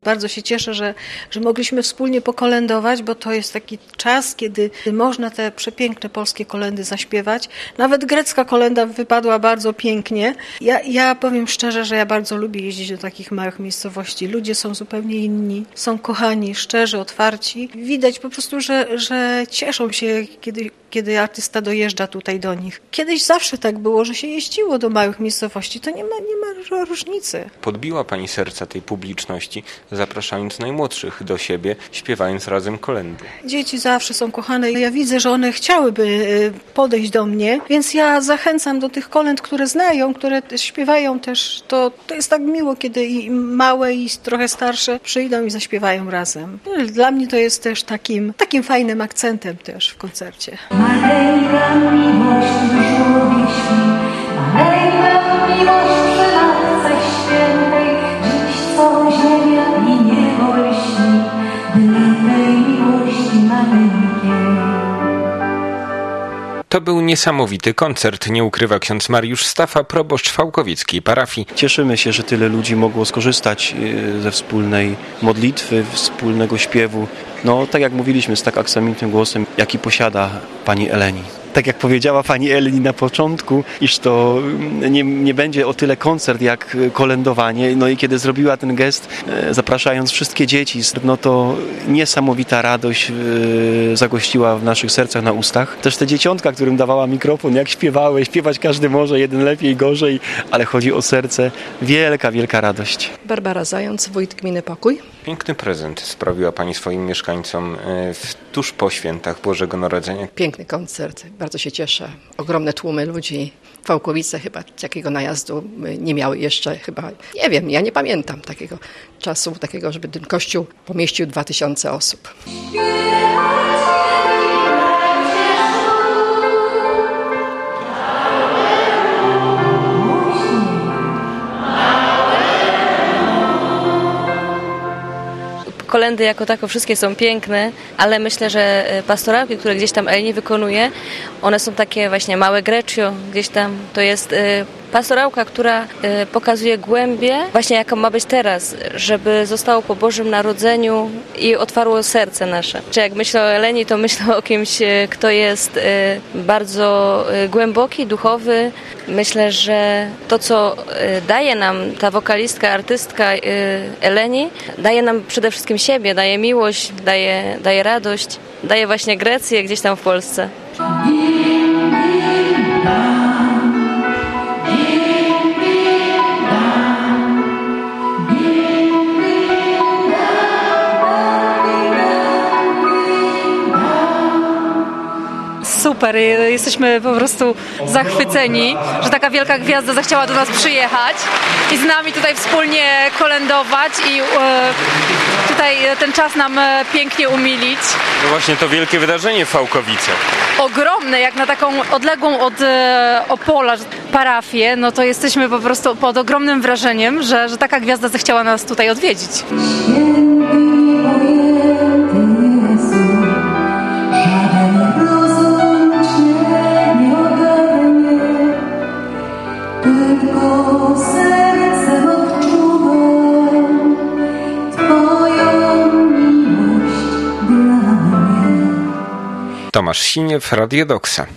Bardzo się cieszę, że mogliśmy wspólnie pokolędować, bo to jest taki czas, kiedy można te przepiękne polskie kolędy zaśpiewać. Nawet grecka kolęda wypadła bardzo pięknie. Ja powiem szczerze, że ja bardzo lubię jeździć do takich małych miejscowości. Ludzie są zupełnie inni, są kochani, szczerzy, otwarci. Widać po prostu, że cieszą się, kiedy artysta dojeżdża tutaj do nich. Kiedyś zawsze tak było, że się jeździło do małych miejscowości. To nie ma różnicy. Podbiła Pani serca tej publiczności, zapraszając najmłodszych do siebie, śpiewając razem kolędy. Dzieci zawsze są kochane. Ja widzę, że one chciałyby podejść do mnie, więc ja zachęcam do tych kolęd, które znają, które śpiewają też. To jest tak miło, kiedy i małe, i trochę starsze przyjdą i zaśpiewają razem. Dla mnie to jest też takim fajnym akcentem też w koncercie. Maleńka miłość człowiek śpi, maleńka miłość przy Matce Świętej, dziś co ziemia i niebo lśni, dla tej miłości maleńkiej. To był niesamowity koncert, nie ukrywa ksiądz Mariusz Stafa, proboszcz fałkowieckiej parafii. Cieszymy się, że tyle ludzi mogło skorzystać ze wspólnej modlitwy, wspólnego śpiewu. No, tak jak mówiliśmy, z tak aksamitnym głosem, jaki posiada pani Eleni. Tak jak powiedziała pani Eleni na początku, iż to nie będzie o tyle koncert jak kolędowanie. No i kiedy zrobiła ten gest, zapraszając wszystkie dzieci, no to niesamowita radość zagościła w naszych sercach, na ustach. Też te dzieciątka, którym dawała mikrofon, jak śpiewały, śpiewać każdy może, jeden lepiej, gorzej, ale chodzi o serce. Wielka, wielka radość. Barbara Zając, wójt gminy Pokój. Piękny prezent sprawiła Pani swoim mieszkańcom tuż po świętach Bożego Narodzenia. Piękny koncert, bardzo się cieszę. Ogromne tłumy ludzi. Fałkowice chyba takiego najazdu nie miały jeszcze chyba, nie wiem, ja nie pamiętam takiego czasu, żeby ten kościół pomieścił 2000 osób. Kolędy jako tako wszystkie są piękne, ale myślę, że pastorałki, które gdzieś tam Eleni wykonuje, one są takie właśnie małe Greccio, gdzieś tam to jest pastorałka, która pokazuje głębię, właśnie jaką ma być teraz, żeby zostało po Bożym Narodzeniu i otwarło serce nasze. Czy jak myślę o Eleni, to myślę o kimś, kto jest bardzo głęboki, duchowy. Myślę, że to, co daje nam ta wokalistka, artystka Eleni, daje nam przede wszystkim siebie, daje miłość, daje radość, daje właśnie Grecję gdzieś tam w Polsce. Super, jesteśmy po prostu zachwyceni, że taka wielka gwiazda zechciała do nas przyjechać i z nami tutaj wspólnie kolędować i tutaj ten czas nam pięknie umilić. No właśnie to wielkie wydarzenie w Fałkowicach. Ogromne, jak na taką odległą od Opola parafię, no to jesteśmy po prostu pod ogromnym wrażeniem, że taka gwiazda zechciała nas tutaj odwiedzić. Tomasz Siniew, Radio Doksa.